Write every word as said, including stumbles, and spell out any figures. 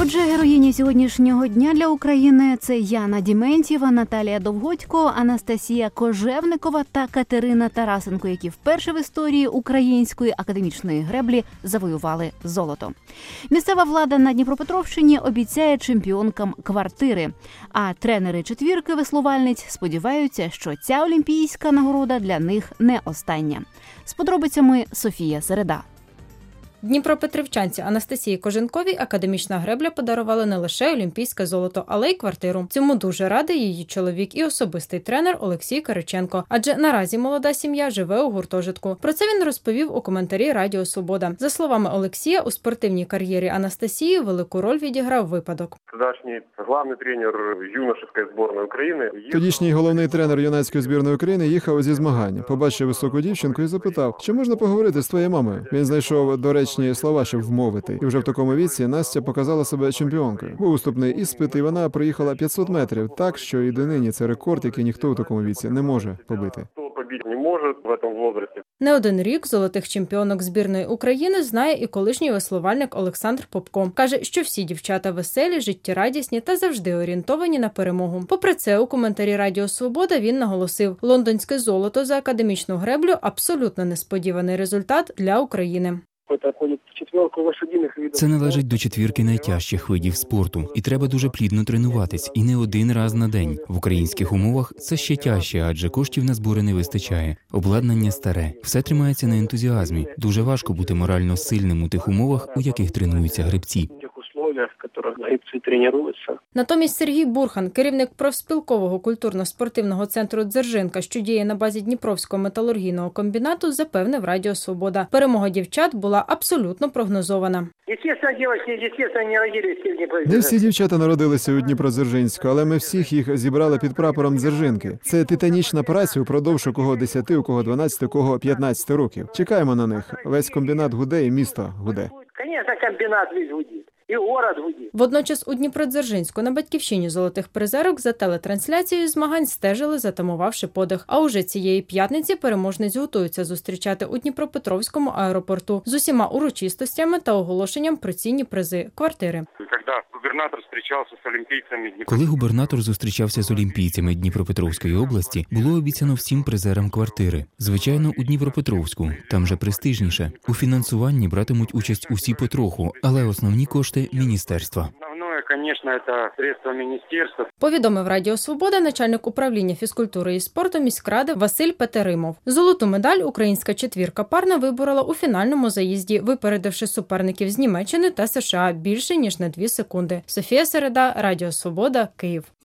Отже, героїні сьогоднішнього дня для України – це Яна Діментьєва, Наталія Довгодько, Анастасія Кожевникова та Катерина Тарасенко, які вперше в історії української академічної греблі завоювали золото. Місцева влада на Дніпропетровщині обіцяє чемпіонкам квартири, а тренери четвірки веслувальниць сподіваються, що ця олімпійська нагорода для них не остання. З подробицями Софія Середа. Дніпропетровчанці Анастасії Коженковій академічна гребля подарувала не лише олімпійське золото, але й квартиру. Цьому дуже радий її чоловік і особистий тренер Олексій Кириченко, адже наразі молода сім'я живе у гуртожитку. Про це він розповів у коментарі Радіо Свобода. За словами Олексія, у спортивній кар'єрі Анастасії велику роль відіграв випадок. Тодішній головний тренер юношеської збірної України. Тодішній головний тренер юнацької збірної України їхав зі змагань, побачив високу дівчинку і запитав, чи можна поговорити з твоєю мамою. Він знайшов доречні слова, щоб вмовити. І вже в такому віці Настя показала себе чемпіонкою. Був уступний іспит, і вона проїхала п'ятсот метрів, так, що і донині це рекорд, який ніхто у такому віці не може побити. Не може в цьому возрасті. Не один рік золотих чемпіонок збірної України знає і колишній веслувальник Олександр Попко. Каже, що всі дівчата веселі, життєрадісні та завжди орієнтовані на перемогу. Попри це, у коментарі Радіо Свобода він наголосив, лондонське золото за академічну греблю – абсолютно несподіваний результат для України. Це належить до четвірки найтяжчих видів спорту. І треба дуже плідно тренуватись. І не один раз на день. В українських умовах це ще тяжче, адже коштів на збори не вистачає. Обладнання старе. Все тримається на ентузіазмі. Дуже важко бути морально сильним у тих умовах, у яких тренуються гребці. Натомість Сергій Бурхан, керівник профспілкового культурно-спортивного центру «Дзержинка», що діє на базі Дніпровського металургійного комбінату, запевнив Радіо Свобода. Перемога дівчат була абсолютно прогнозована. Не всі дівчата народилися у Дніпродзержинську, але ми всіх їх зібрали під прапором Дзержинки. Це титанічна праця упродовж у кого десяти, у кого дванадцяти, у кого п'ятнадцяти років. Чекаємо на них. Весь комбінат гуде і місто гуде. Звісно, комбінат весь гуде. І город гудить. Водночас у Дніпродзержинську на батьківщині золотих призерок за телетрансляцією змагань стежили, затамувавши подих. А уже цієї п'ятниці переможниць готуються зустрічати у Дніпропетровському аеропорту з усіма урочистостями та оголошенням про цінні призи – квартири. Коли губернатор зустрічався з олімпійцями Дніпропетровської області, було обіцяно всім призерам квартири. Звичайно, у Дніпропетровську. Там же престижніше. У фінансуванні братимуть участь усі потроху, але основні кошти – міністерства. Повідомив Радіо Свобода начальник управління фізкультури і спорту міськради Василь Петеримов. Золоту медаль українська четвірка парна виборола у фінальному заїзді, випередивши суперників з Німеччини та США більше ніж на дві секунди. Софія Середа, Радіо Свобода, Київ.